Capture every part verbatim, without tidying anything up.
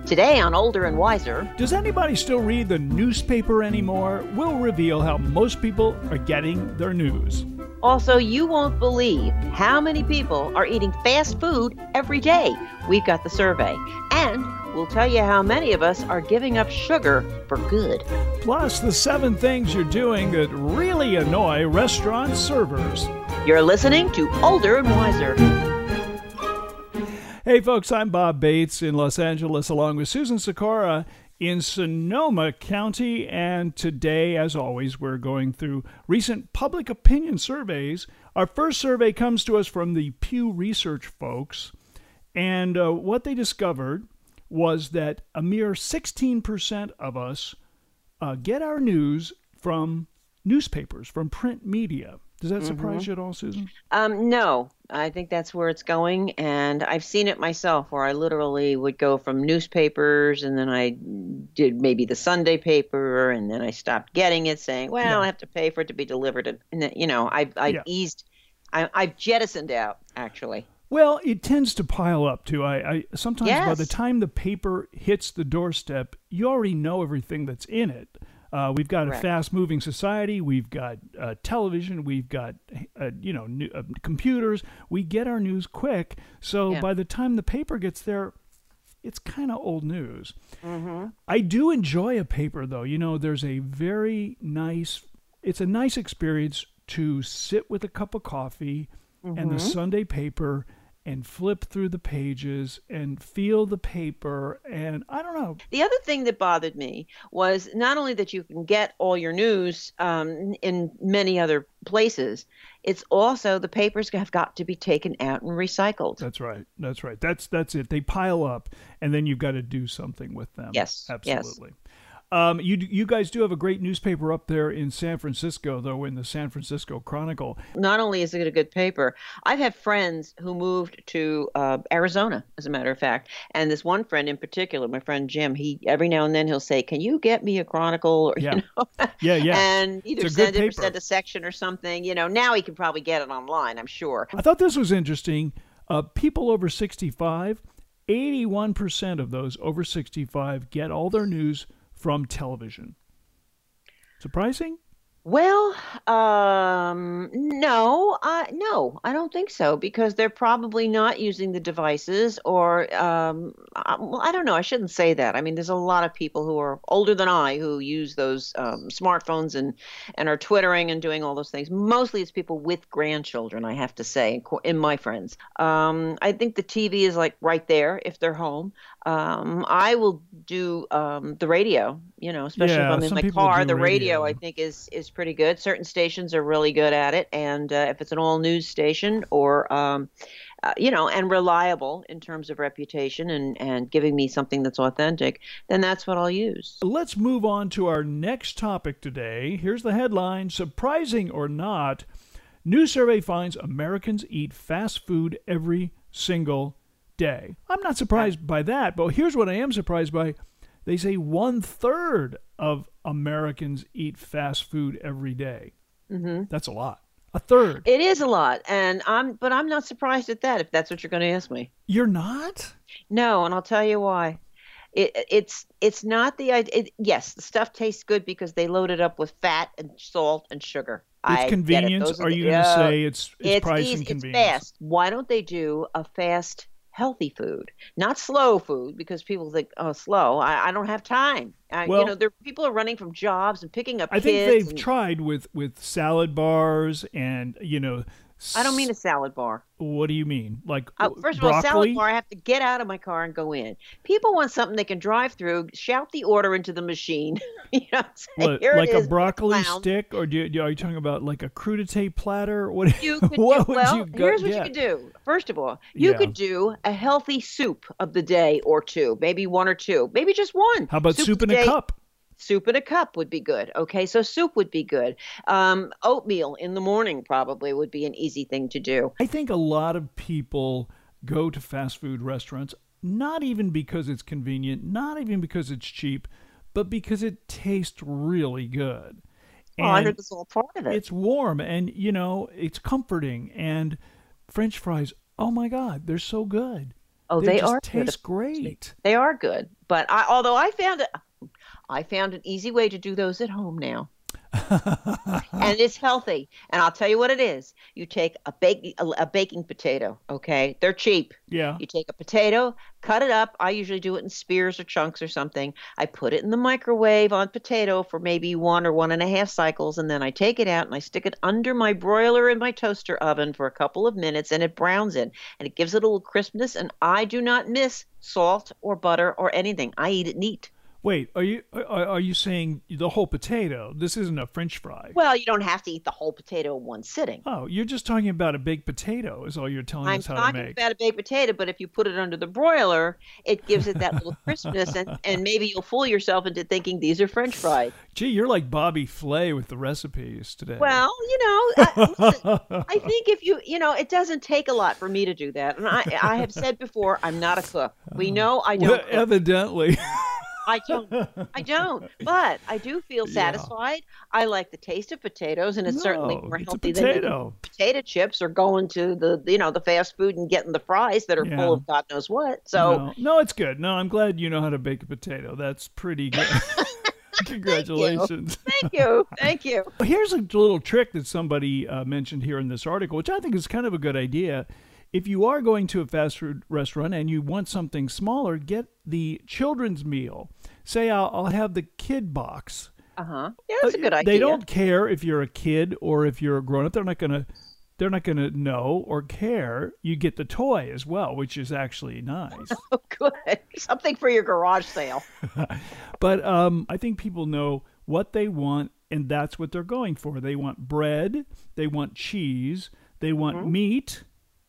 Today on Older and Wiser. Does anybody still read the newspaper anymore? We'll reveal how most people are getting their news. Also, you won't believe how many people are eating fast food every day. We've got the survey. And we'll tell you how many of us are giving up sugar for good. Plus, the seven things you're doing that really annoy restaurant servers. You're listening to Older and Wiser. Hey folks, I'm Bob Bates in Los Angeles along with Susan Sikora in Sonoma County, and today, as always, we're going through recent public opinion surveys. Our first survey comes to us from the Pew Research folks, and uh, what they discovered was that a mere sixteen percent of us uh, get our news from newspapers, from print media. Does that surprise mm-hmm. you at all, Susan? Um, no, I think that's where it's going. And I've seen it myself where I literally would go from newspapers and then I did maybe the Sunday paper and then I stopped getting it saying, well, yeah. I have to pay for it to be delivered. And, then, you know, I've, I've yeah. eased, I, I've jettisoned out, actually. Well, it tends to pile up, too. I, I Sometimes yes. by the time the paper hits the doorstep, you already know everything that's in it. Uh, we've got Correct. a fast-moving society. We've got uh, television. We've got, uh, you know, new, uh, computers. We get our news quick. So yeah. by the time the paper gets there, it's kind of old news. Mm-hmm. I do enjoy a paper, though. You know, there's a very nice, it's a nice experience to sit with a cup of coffee mm-hmm. and the Sunday paper and flip through the pages and feel the paper. And I don't know. The other thing that bothered me was not only that you can get all your news um, in many other places, it's also the papers have got to be taken out and recycled. That's right. That's right. That's that's it. They pile up and then you've got to do something with them. Yes. Absolutely. Yes. Um, you you guys do have a great newspaper up there in San Francisco, though, in the San Francisco Chronicle. Not only is it a good paper, I've had friends who moved to uh, Arizona, as a matter of fact. And this one friend in particular, my friend Jim, he every now and then he'll say, "Can you get me a Chronicle?" Or, yeah. you know, yeah, yeah. And either send it or send a section or something. You know, now he can probably get it online, I'm sure. I thought this was interesting. Uh, people over sixty-five, eighty-one percent of those over sixty-five get all their news from television. Surprising? Well, um, no, uh, no, I don't think so, because they're probably not using the devices or, um, I, well, I don't know. I shouldn't say that. I mean, there's a lot of people who are older than I who use those um, smartphones and, and are twittering and doing all those things. Mostly it's people with grandchildren, I have to say, in my friends. Um, I think the T V is like right there if they're home. Um, I will do um, the radio, you know, especially yeah, if I'm in my car. The radio, radio, I think, is is pretty good. Certain stations are really good at it. And uh, if it's an all news station or, um, uh, you know, and reliable in terms of reputation and, and giving me something that's authentic, then that's what I'll use. Let's move on to our next topic today. Here's the headline: surprising or not, new survey finds Americans eat fast food every single day. I'm not surprised by that, but here's what I am surprised by. They say one third of Americans eat fast food every day. Mm-hmm. That's a lot. A third. It is a lot, and I'm, but I'm not surprised at that. If that's what you're going to ask me, you're not. No, and I'll tell you why. It, it's it's not the idea. It, yes, the stuff tastes good because they load it up with fat and salt and sugar. It's I convenience. It. Are, are the, you going to uh, say it's it's, it's price easy, and convenience? It's fast. Why don't they do a fast, healthy food, not slow food? Because people think, oh, slow. I, I don't have time. I, well, you know, there people are running from jobs and picking up I kids. think they've and, tried with with salad bars and you know. I don't mean a salad bar. What do you mean? Like uh, first of broccoli? all, salad bar, I have to get out of my car and go in. People want something they can drive through, shout the order into the machine. you know, what, Here like it a is, broccoli clown. stick, or do you, are you talking about like a crudité platter? What? You could what do, would well, you go, here's what yeah. you could do. First of all, you yeah. could do a healthy soup of the day or two, maybe one or two, maybe just one. How about soup, soup in day, a cup? Soup in a cup would be good. Okay, so soup would be good. Um, oatmeal in the morning probably would be an easy thing to do. I think a lot of people go to fast food restaurants, not even because it's convenient, not even because it's cheap, but because it tastes really good. Oh, I heard this all part of it. It's warm and, you know, it's comforting. And French fries, oh my God, they're so good. Oh, They they just are good. taste great. They are good. But I, although I found it, I found an easy way to do those at home now. And it's healthy. And I'll tell you what it is. You take a bake a, a baking potato, okay? They're cheap. Yeah. You take a potato, cut it up. I usually do it in spears or chunks or something. I put it in the microwave on potato for maybe one or one and a half cycles, and then I take it out and I stick it under my broiler in my toaster oven for a couple of minutes, and it browns it, and it gives it a little crispness, and I do not miss salt or butter or anything. I eat it neat. Wait, are you are, are you saying the whole potato? This isn't a French fry. Well, you don't have to eat the whole potato in one sitting. Oh, you're just talking about a baked potato is all you're telling I'm us how to talking make. about a baked potato, but if you put it under the broiler, it gives it that little crispness, and, and maybe you'll fool yourself into thinking these are French fries. Gee, you're like Bobby Flay with the recipes today. Well, you know, I, listen, I think if you, you know, it doesn't take a lot for me to do that. And I, I have said before, I'm not a cook. We know I don't well, cook. evidently. I don't. I don't. But I do feel satisfied. Yeah. I like the taste of potatoes, and it's no, certainly more it's healthy a potato. than potato chips or going to the, you know, the fast food and getting the fries that are yeah. full of God knows what. So no. no, it's good. No, I'm glad you know how to bake a potato. That's pretty good. Congratulations. Thank you. Thank you. Thank you. Here's a little trick that somebody uh, mentioned here in this article, which I think is kind of a good idea. If you are going to a fast food restaurant and you want something smaller, get the children's meal. Say, I'll, I'll have the kid box. Uh-huh. Yeah, that's a good idea. They don't care if you're a kid or if you're a grown-up. They're not going to they're not going to know or care. You get the toy as well, which is actually nice. Oh, good. Something for your garage sale. But um, I think people know what they want, and that's what they're going for. They want bread. They want cheese. They want mm-hmm. meat.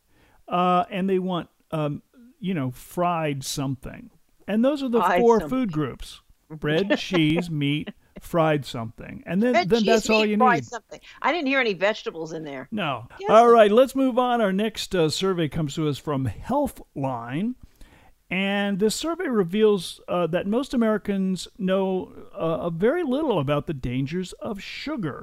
Uh, and they want, um, you know, fried something. And those are the fried four something. food groups. Bread, cheese, meat, fried something. And then, Bread, then cheese, that's meat, all you fried need. Something. I didn't hear any vegetables in there. No. Yes. All right, let's move on. Our next uh, survey comes to us from Healthline. And this survey reveals uh, that most Americans know uh, very little about the dangers of sugar.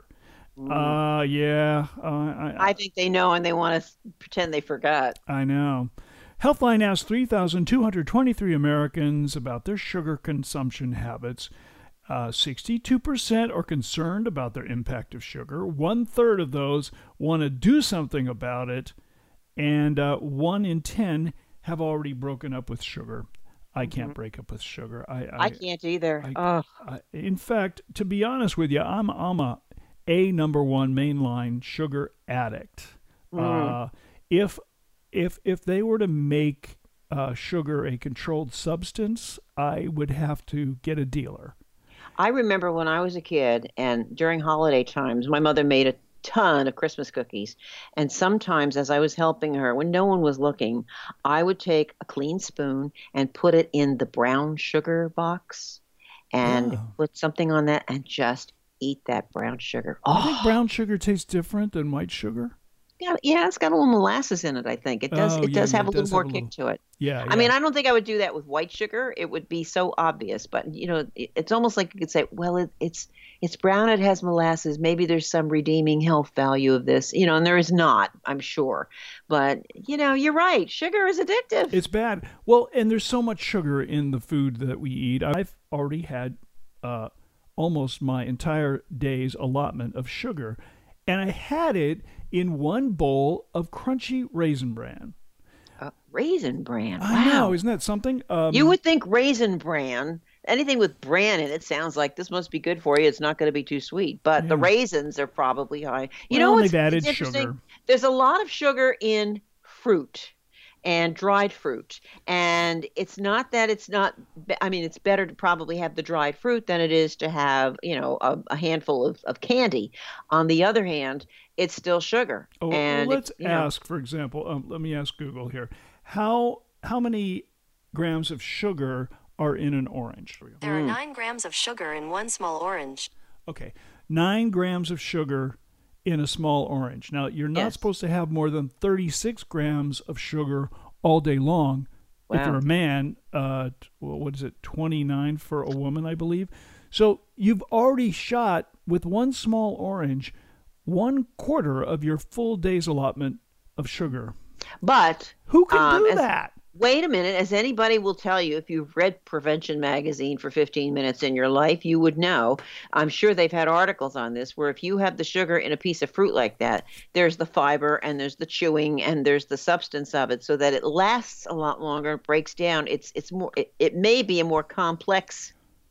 Uh, yeah. Uh, I, I think they know and they want to pretend they forgot. I know. Healthline asked three thousand two hundred twenty-three Americans about their sugar consumption habits. Uh, sixty-two percent are concerned about their impact of sugar. One third of those want to do something about it. And uh, one in ten have already broken up with sugar. I can't mm-hmm. break up with sugar. I, I, I can't either. I, oh. I, in fact, to be honest with you, I'm, I'm a a number one mainline sugar addict. Mm. Uh, if if if they were to make uh, sugar a controlled substance, I would have to get a dealer. I remember when I was a kid, and during holiday times, my mother made a ton of Christmas cookies. And sometimes, as I was helping her, when no one was looking, I would take a clean spoon and put it in the brown sugar box and oh. put something on that and just eat that brown sugar. Oh. I think brown sugar tastes different than white sugar. Yeah, yeah, it's got a little molasses in it, I think. It does oh, it yeah, does yeah, have it a does little more a kick little... to it. Yeah, I yeah. mean, I don't think I would do that with white sugar. It would be so obvious, but you know, it, it's almost like you could say, well, it, it's it's brown, it has molasses. Maybe there's some redeeming health value of this, you know, and there is not, I'm sure. But, you know, you're right. Sugar is addictive. It's bad. Well, and there's so much sugar in the food that we eat. I've already had uh almost my entire day's allotment of sugar. And I had it in one bowl of crunchy Raisin Bran. Uh, Raisin Bran. I wow. know. Isn't that something? Um, you would think Raisin Bran, anything with bran in it sounds like this must be good for you. It's not going to be too sweet. But yeah. the raisins are probably high. You well, know what's they've added it's interesting? Sugar. There's a lot of sugar in fruit and dried fruit. And it's not that it's not, I mean, it's better to probably have the dried fruit than it is to have, you know, a, a handful of, of candy. On the other hand, it's still sugar. Oh, and well, let's it, ask, know, for example, um, let me ask Google here. How how many grams of sugar are in an orange? There are nine grams of sugar in one small orange. Okay, nine grams of sugar in a small orange. Now, you're not yes. supposed to have more than thirty-six grams of sugar all day long. Wow. If you're a man, uh, well, what is it, twenty-nine for a woman, I believe. So you've already shot, with one small orange, one quarter of your full day's allotment of sugar. But who can um, do as, that? wait a minute. As anybody will tell you, if you've read Prevention Magazine for fifteen minutes in your life, you would know. I'm sure they've had articles on this where if you have the sugar in a piece of fruit like that, there's the fiber and there's the chewing and there's the substance of it so that it lasts a lot longer, it breaks down. It's it's more it, it may be a more complex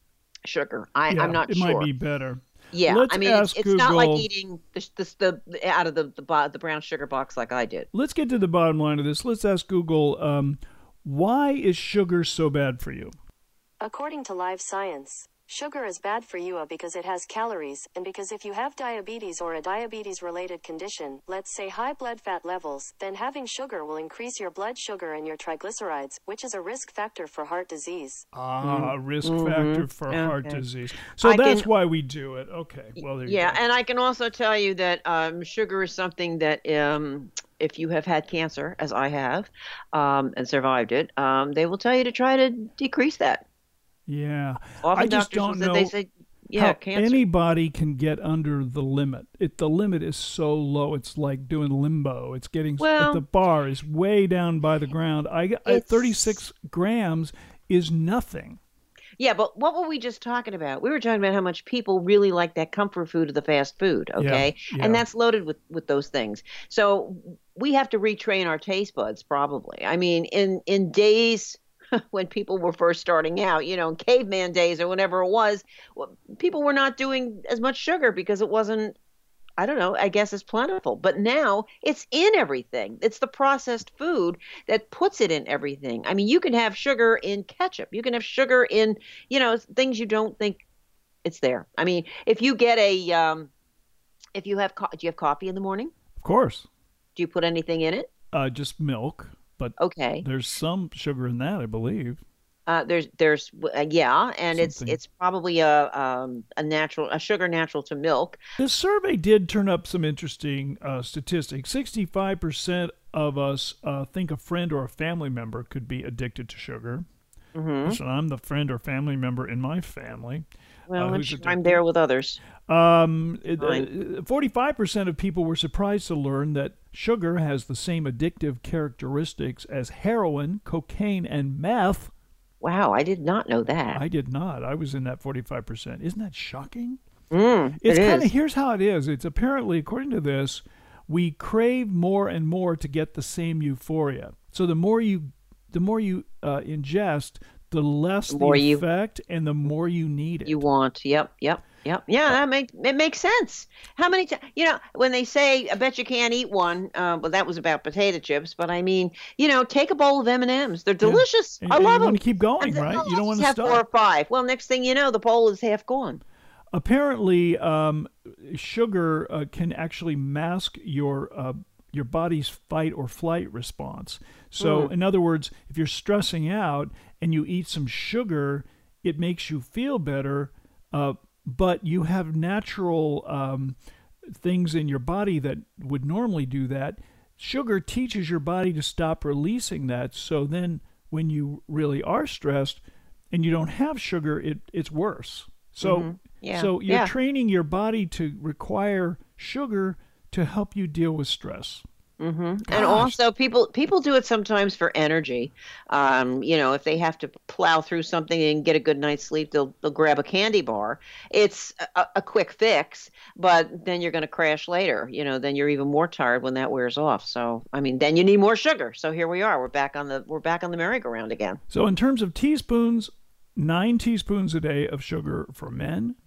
sugar. I, Yeah, I'm not it sure. might be better. Yeah, Let's I mean, it's, ask it's not like Google- eating the, the, the out of the, the bo- the brown sugar box like I did. Let's get to the bottom line of this. Let's ask Google, um, why is sugar so bad for you? According to Live Science, sugar is bad for you because it has calories, and because if you have diabetes or a diabetes-related condition, let's say high blood fat levels, then having sugar will increase your blood sugar and your triglycerides, which is a risk factor for heart disease. Ah, risk factor for heart Okay. disease. So I that's can- why we do it. Okay. Well, there you Yeah, go. and I can also tell you that um, sugar is something that um, if you have had cancer, as I have, um, and survived it, um, they will tell you to try to decrease that. Yeah. Often I just doctors will don't say- know they say, yeah, how cancer. anybody can get under the limit. It the limit is so low. It's like doing limbo. It's getting Well- the bar is way down by the ground. I, I It's- thirty-six grams is nothing. Yeah, but what were we just talking about? We were talking about how much people really like that comfort food of the fast food, okay? yeah. And that's loaded with with those things. So we have to retrain our taste buds probably. I mean, in in days when people were first starting out, you know, in caveman days or whenever it was, well, people were not doing as much sugar because it wasn't, I don't know, I guess it's plentiful. But now it's in everything. It's the processed food that puts it in everything. I mean, you can have sugar in ketchup. You can have sugar in, you know, things you don't think it's there. I mean, if you get a, um, if you have, co- do you have coffee in the morning? Of course. Do you put anything in it? Uh, just milk, but Okay. there's some sugar in that, I believe. Uh, there's, there's, uh, yeah, and it's, Something. it's probably a, um, a natural, a sugar natural to milk. This survey did turn up some interesting uh, statistics. sixty-five percent of us uh, think a friend or a family member could be addicted to sugar. Mm-hmm. So I'm the friend or family member in my family. Well, uh, I'm who's sure addicted. I'm there with others. Um, it- Fine. uh, forty-five percent of people were surprised to learn that sugar has the same addictive characteristics as heroin, cocaine, and meth. Wow, I did not know that. I did not. I was in that forty-five percent. Isn't that shocking? Mm, It's it kind of, is. here's how it is. It's apparently, according to this, we crave more and more to get the same euphoria. So the more you, the more you uh, ingest, the less the, more you- effect, and the more you need it. You want. Yep, yep, yep. Yeah, that make it makes sense. How many times? You know, when they say, "I bet you can't eat one," uh, well, that was about potato chips. But I mean, you know, take a bowl of M and M's. They're delicious. And- I and love you them. want to keep going, And then, right? "Oh, You don't I'll want just to have four or stop. five. Well, next thing you know, the bowl is half gone. Apparently, um, sugar uh, can actually mask your uh, your body's fight or flight response. So, Hmm. in other words, if you're stressing out and you eat some sugar, it makes you feel better, uh, but you have natural um, things in your body that would normally do that. Sugar teaches your body to stop releasing that. So then, when you really are stressed and you don't have sugar, it it's worse. So. Mhm. Yeah. So you're yeah. training your body to require sugar to help you deal with stress. hmm And Gosh. also, people people do it sometimes for energy. Um, you know, if they have to plow through something and get a good night's sleep, they'll they'll grab a candy bar. It's a, a quick fix, but then you're going to crash later. You know, then you're even more tired when that wears off. So, I mean, then you need more sugar. So here we are. We're back on the we're back on the merry-go-round again. So in terms of teaspoons, nine teaspoons a day of sugar for men,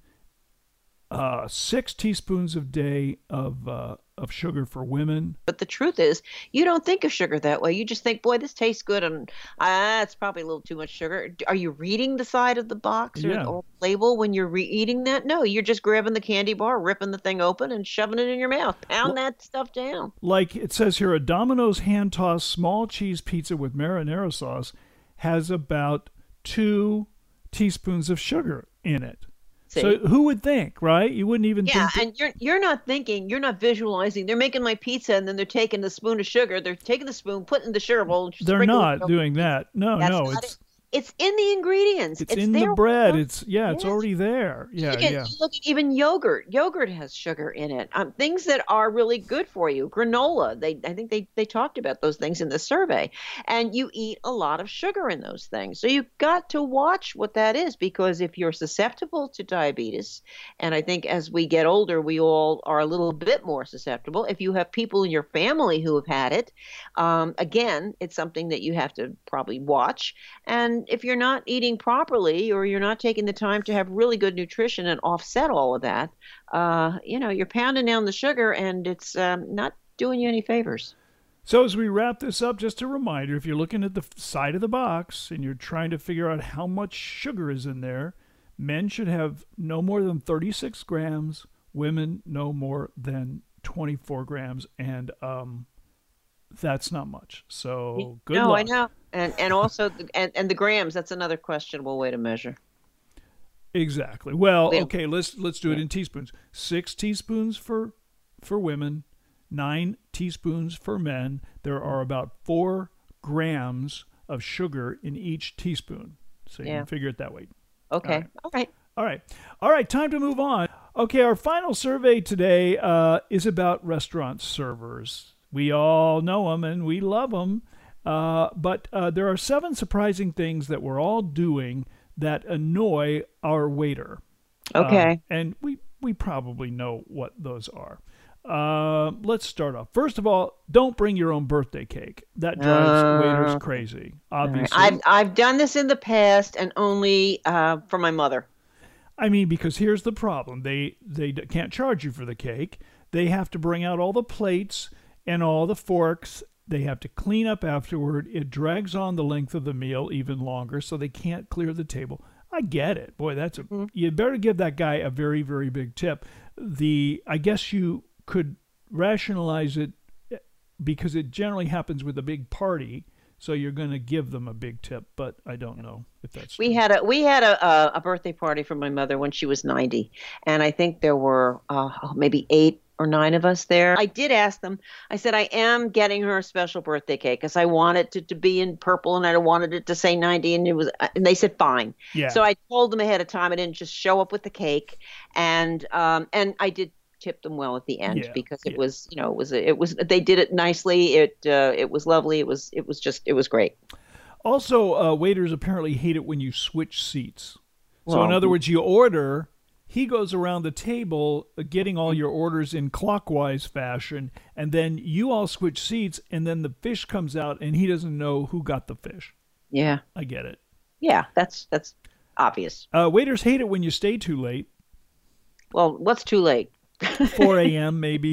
uh, six teaspoons a day of uh, of sugar for women. But the truth is, you don't think of sugar that way. You just think, boy, this tastes good, and ah, it's probably a little too much sugar. Are you reading the side of the box or, Yeah. or label when you're re-eating that? No, you're just grabbing the candy bar, ripping the thing open, and shoving it in your mouth. Pound that stuff down. Like it says here, a Domino's hand-tossed small cheese pizza with marinara sauce has about two teaspoons of sugar in it. See? So who would think, right? You wouldn't even Yeah, think. that- and you're you're not thinking, you're not visualizing. They're making my pizza, and then they're taking the spoon of sugar. They're taking the spoon, putting the sugar bowl. They're sprinkling not it over. doing that. No, That's no, not it's it. It's in the ingredients. It's It's in the there. bread. It's yeah, it's Yes. already there. Yeah, Look at, yeah. look at even yogurt. Yogurt has sugar in it. Um, things that are really good for you. Granola. They, I think they they talked about those things in the survey. And you eat a lot of sugar in those things. So you've got to watch what that is, because if you're susceptible to diabetes, and I think as we get older, we all are a little bit more susceptible. If you have people in your family who have had it, um, again, it's something that you have to probably watch. And if you're not eating properly, or you're not taking the time to have really good nutrition and offset all of that, uh, you know, you're pounding down the sugar, and it's um, not doing you any favors. So as we wrap this up, just a reminder, if you're looking at the side of the box and you're trying to figure out how much sugar is in there, men should have no more than thirty-six grams, women no more than twenty-four grams, and um, that's not much. So good no, luck. I know. And and also, the, and, and the grams, that's another questionable way to measure. Exactly. Well, Yeah. okay, let's let's do it in teaspoons. Six teaspoons for for women, nine teaspoons for men. There are about four grams of sugar in each teaspoon. So you Yeah. can figure it that way. Okay. All right. All right. All right. All right, time to move on. Okay, our final survey today uh, is about restaurant servers. We all know them and we love them, uh, but uh, there are seven surprising things that we're all doing that annoy our waiter. Okay. Uh, and we, we probably know what those are. Uh, let's start off. First of all, don't bring your own birthday cake. That drives Uh, waiters crazy, obviously. I've I've done this in the past, and only uh, for my mother. I mean, because here's the problem. They they d- can't charge you for the cake. They have to bring out all the plates and all the forks. They have to clean up afterward. It drags on the length of the meal even longer, so they can't clear the table. I get it. Boy, that's a Mm-hmm. you better give that guy a very, very big tip. The I guess you could rationalize it because it generally happens with a big party, so you're going to give them a big tip, but I don't know if that's We true. had a we had a, a a birthday party for my mother when she was ninety, and I think there were uh, maybe eight or nine of us there. I did ask them. I said I am getting her a special birthday cake because I wanted it to, to be in purple, and I wanted it to say ninety, and it was. And they said fine. Yeah. So I told them ahead of time. I didn't just show up with the cake, and um and I did tip them well at the end Yeah, because it yeah. was you know it was it was they did it nicely. It uh, it was lovely. It was it was just it was great. Also, uh, waiters apparently hate it when you switch seats. So, in Well, other words, you order, he goes around the table uh, getting all your orders in clockwise fashion, and then you all switch seats, and then the fish comes out, and he doesn't know who got the fish. Yeah, I get it. yeah, that's that's obvious. Uh, waiters hate it when you stay too late, Well, what's too late? four a.m. maybe.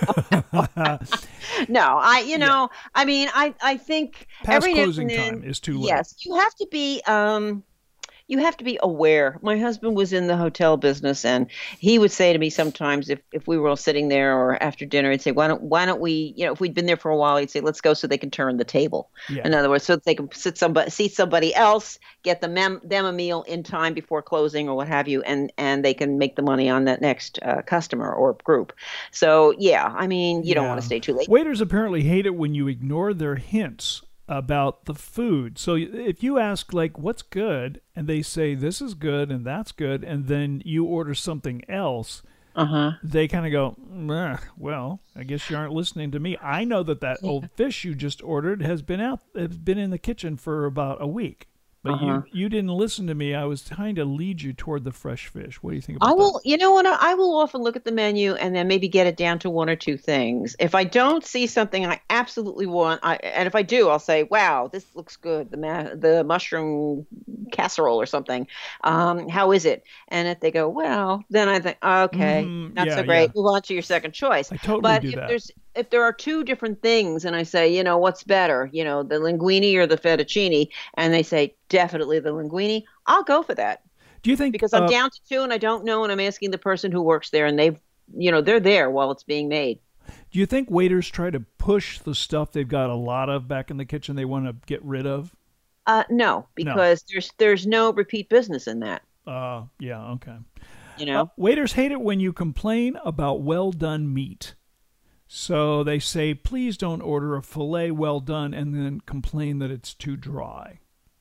No, I, you know, I mean, I, I think Past every now closing and then- time is too late. Yes, you have to be, um, you have to be aware. My husband was in the hotel business, and he would say to me sometimes, if, if we were all sitting there or after dinner, he'd say, "Why don't why don't we, you know, if we'd been there for a while, he'd say, let's go so they can turn the table. Yeah. In other words, so that they can sit somebody, seat somebody else, get them them them a meal in time before closing or what have you, and and they can make the money on that next uh, customer or group. So yeah, I mean, you don't Yeah. want to stay too late. Waiters apparently hate it when you ignore their hints about the food. So if you ask, like, what's good, and they say this is good and that's good, and then you order something else, Uh huh. they kind of go, "Meh, well, I guess you aren't listening to me. I know that that old fish you just ordered has been out, has been in the kitchen for about a week. But Uh-huh. you, you didn't listen to me. I was trying to lead you toward the fresh fish. What do you think about I that? will, you know what? I will often look at the menu and then maybe get it down to one or two things. If I don't see something I absolutely want, I, and if I do, I'll say, "Wow, this looks good." The ma- the mushroom casserole or something. Um, how is it? And if they go, "Well," then I think, "Okay, Mhm, not yeah, so great. yeah. Move on to your second choice." I totally but do if that. there's if there are two different things, and I say, you know, what's better, you know, the linguine or the fettuccine, and they say definitely the linguine, I'll go for that. Do you think Because I'm uh, down to two and I don't know, and I'm asking the person who works there, and they've, you know, they're there while it's being made. do you think waiters try to push the stuff they've got a lot of back in the kitchen they want to get rid of? Uh, no, because there's there's no repeat business in that. Uh, yeah, okay. You know, Uh, waiters hate it when you complain about well done meat. So they say, please don't order a filet well done and then complain that it's too dry.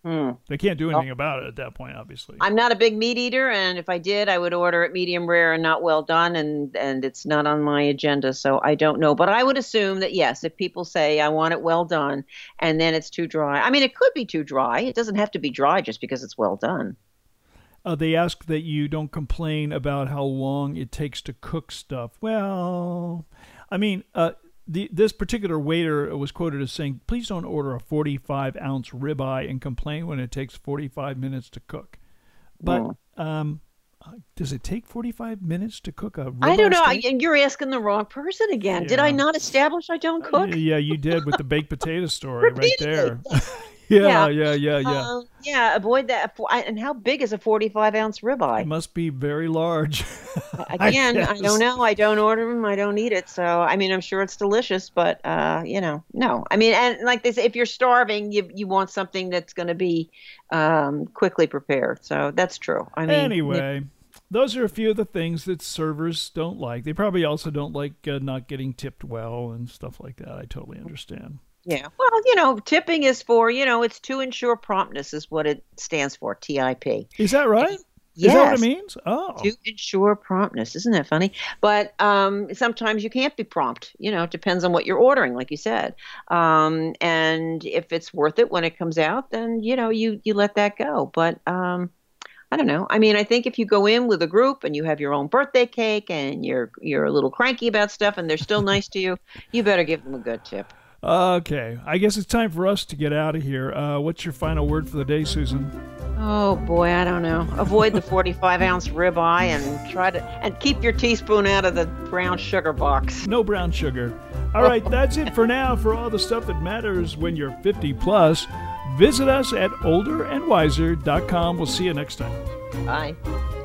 Hmm. They can't do anything Well, about it at that point, obviously. I'm not a big meat eater, and if I did, I would order it medium rare and not well done, and and it's not on my agenda, so I don't know. But I would assume that yes, if people say I want it well done, and then it's too dry. I mean, it could be too dry. It doesn't have to be dry just because it's well done. Uh, they ask that you don't complain about how long it takes to cook stuff. Well, I mean, uh, the, this particular waiter was quoted as saying, please don't order a forty-five ounce ribeye and complain when it takes forty-five minutes to cook. But Mm. um, uh, does it take forty-five minutes to cook a ribeye I don't know. I, steak? and you're asking the wrong person again. Did I Yeah. not establish I don't cook? Yeah, you did with the baked potato story right Repeatedly. there. yeah, Yeah. yeah, yeah, yeah. Um, yeah, avoid that. For- I- And how big is a forty-five ounce It ribeye? must be very large. Again, I, guess. don't know. I don't order them. I don't eat it. So, I mean, I'm sure it's delicious, but, uh, you know, no. I mean, and like this, if you're starving, you you want something that's going to be um, quickly prepared. So that's true. I mean, Anyway, those are a few of the things that servers don't like. They probably also don't like uh, not getting tipped well and stuff like that. I totally understand. yeah. Well, you know, tipping is for, you know, it's to ensure promptness is what it stands for, T I P. Is that right? Is that what Yes. it means? Oh. To ensure promptness. Isn't that funny? But um, sometimes you can't be prompt. You know, it depends on what you're ordering, like you said. Um, and if it's worth it when it comes out, then, you know, you, you let that go. But um, I don't know. I mean, I think if you go in with a group and you have your own birthday cake and you're you're a little cranky about stuff and they're still nice to you, you better give them a good tip. Okay. I guess it's time for us to get out of here. Uh, what's your final word for the day, Susan? Oh boy, I don't know. Avoid the forty-five ounce ribeye and try to and keep your teaspoon out of the brown sugar box. No brown sugar. All right, that's it for now. For all the stuff that matters when you're fifty plus, visit us at older and wiser dot com. We'll see you next time. Bye.